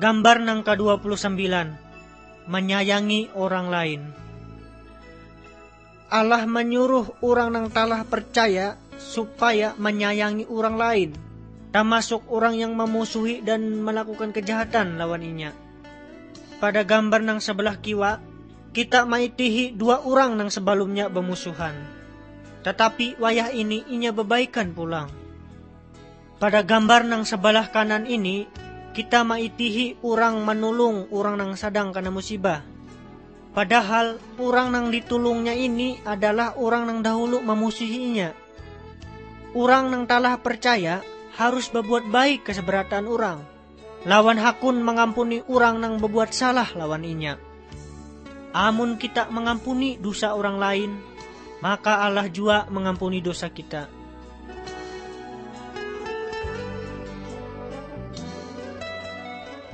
Gambar nang ke-29, menyayangi orang lain. Allah menyuruh orang nang telah percaya supaya menyayangi orang lain, termasuk orang yang memusuhi dan melakukan kejahatan lawan inya. Pada gambar nang sebelah kiwa, kita maitihi dua orang nang sebelumnya bermusuhan, tetapi wayah ini inya bebaikan pulang. Pada gambar nang sebelah kanan ini, kita maitihi orang menolong orang nang sadang kena musibah. Padahal orang nang ditulungnya ini adalah orang nang dahulu memusuhinya. Orang nang telah percaya harus berbuat baik ke seberatan orang, lawan hakun mengampuni orang nang berbuat salah lawan inya. Amun kita mengampuni dosa orang lain, maka Allah jua mengampuni dosa kita.